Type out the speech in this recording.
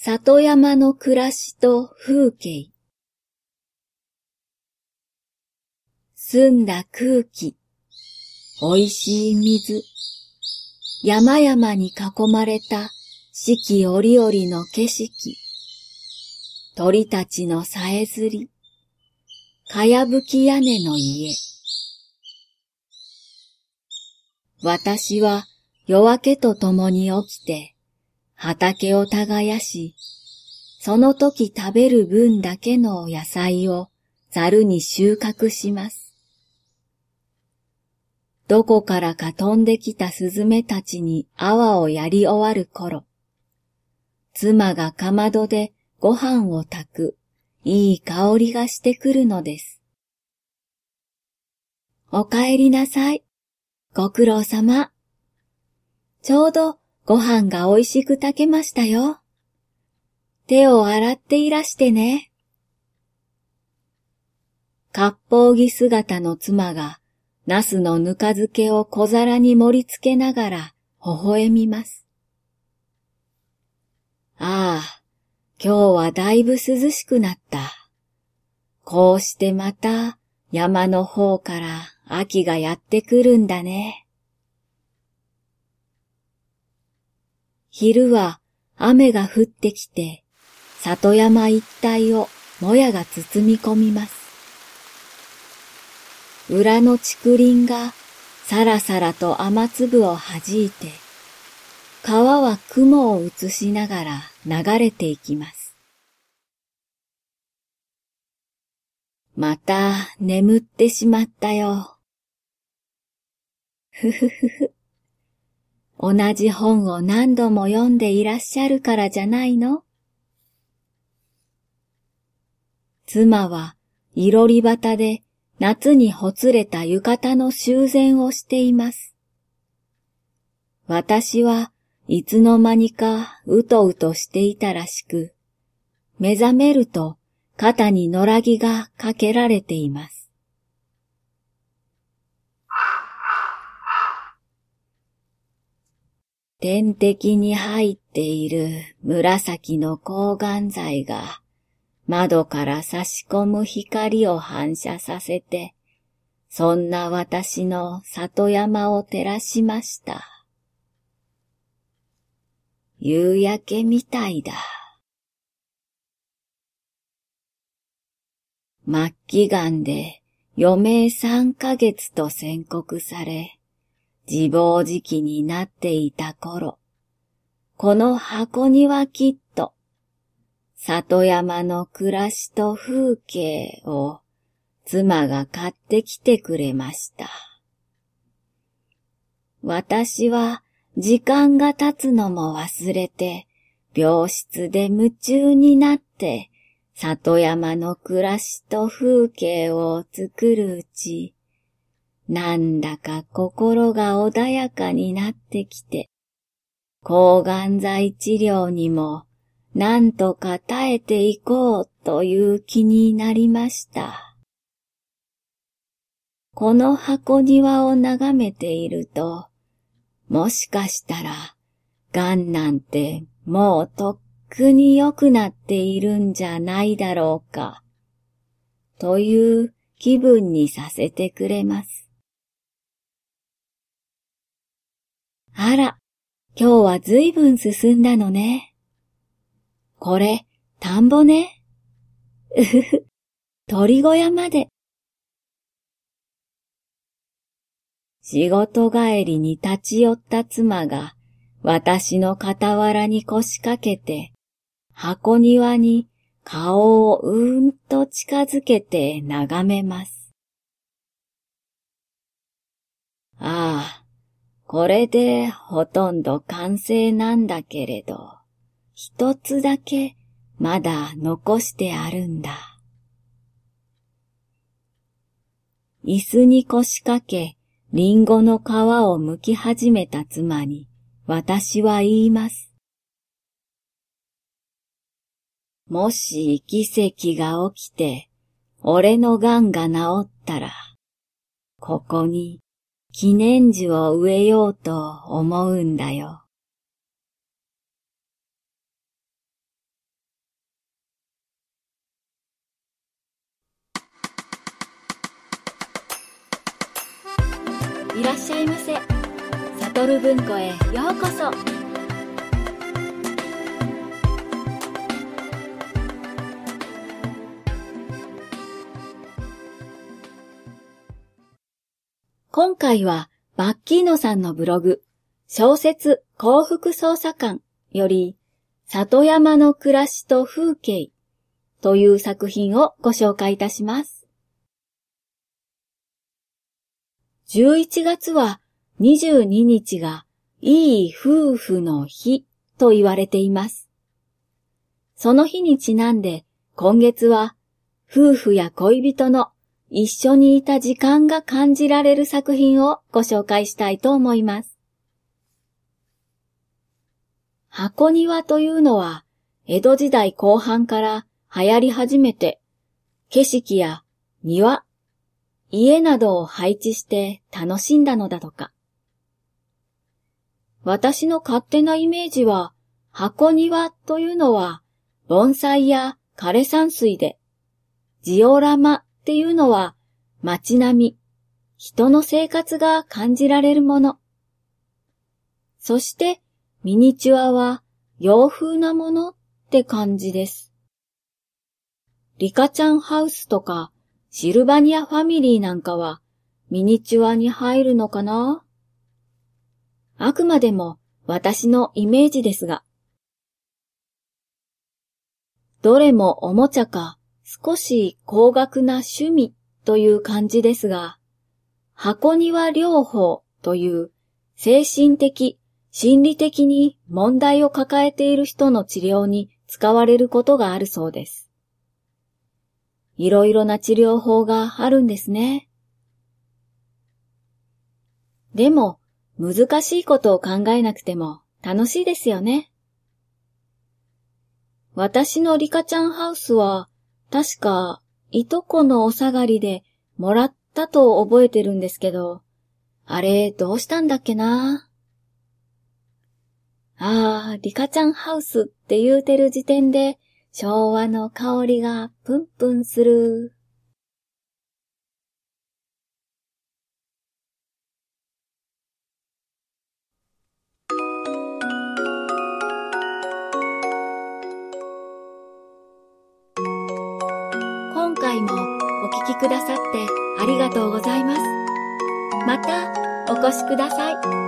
里山の暮らしと風景。澄んだ空気、おいしい水、山々に囲まれた四季折々の景色、鳥たちのさえずり、かやぶき屋根の家。私は夜明けとともに起きて、畑を耕し、その時食べる分だけの野菜をざるに収穫します。どこからか飛んできたスズメたちに粟をやり終わる頃、妻がかまどでご飯を炊くいい香りがしてくるのです。お帰りなさい。ご苦労様。ちょうどご飯がおいしく炊けましたよ。手を洗っていらしてね。割烹着姿の妻がナスのぬか漬けを小皿に盛り付けながら微笑みます。ああ、今日はだいぶ涼しくなった。こうしてまた山の方から秋がやってくるんだね。昼は雨が降ってきて、里山一帯をもやが包み込みます。裏の竹林がさらさらと雨粒を弾いて、川は雲を映しながら流れていきます。また眠ってしまったよ。ふふふふ。同じ本を何度も読んでいらっしゃるからじゃないの？妻はいろり端で夏にほつれた浴衣の修繕をしています。私はいつの間にかうとうとしていたらしく、目覚めると肩に野良着がかけられています。点滴に入っている紫の抗がん剤が窓から差し込む光を反射させて、そんな私の里山を照らしました。夕焼けみたいだ。末期がんで余命3ヶ月と宣告され、自暴自棄になっていた頃、この箱にはきっと、里山の暮らしと風景を妻が買ってきてくれました。私は時間が経つのも忘れて、病室で夢中になって、里山の暮らしと風景を作るうち、なんだか心が穏やかになってきて、抗がん剤治療にもなんとか耐えていこうという気になりました。この箱庭を眺めていると、もしかしたら、がんなんてもうとっくに良くなっているんじゃないだろうか、という気分にさせてくれます。あら、今日はずいぶん進んだのね。これ、田んぼね。うふふ、鳥小屋まで。仕事帰りに立ち寄った妻が、私の傍らに腰掛けて、箱庭に顔をと近づけて眺めます。ああ、これでほとんど完成なんだけれど、一つだけまだ残してあるんだ。椅子に腰掛け、リンゴの皮を剥き始めた妻に、私は言います。もし奇跡が起きて、俺のがんが治ったら、ここに記念樹を植えようと思うんだよ。 らっしゃいませ。サトル文庫へようこそ。今回はバッキーノさんのブログ、小説幸福捜査官より、里山の暮らしと風景という作品をご紹介いたします。11月は22日がいい夫婦の日と言われています。その日にちなんで今月は夫婦や恋人の一緒にいた時間が感じられる作品をご紹介したいと思います。箱庭というのは江戸時代後半から流行り始めて、景色や庭、家などを配置して楽しんだのだとか。私の勝手なイメージは、箱庭というのは盆栽や枯山水で、ジオラマっていうのは街並み、人の生活が感じられるもの。そしてミニチュアは洋風なものって感じです。リカちゃんハウスとかシルバニアファミリーなんかはミニチュアに入るのかな？あくまでも私のイメージですが。どれもおもちゃか少し高額な趣味という感じですが、箱庭療法という精神的、心理的に問題を抱えている人の治療に使われることがあるそうです。いろいろな治療法があるんですね。でも、難しいことを考えなくても楽しいですよね。私のリカちゃんハウスは、確か、いとこのお下がりでもらったと覚えてるんですけど、あれどうしたんだっけな。リカちゃんハウスって言うてる時点で昭和の香りがプンプンする。今回もお聞きくださってありがとうございます。またお越しください。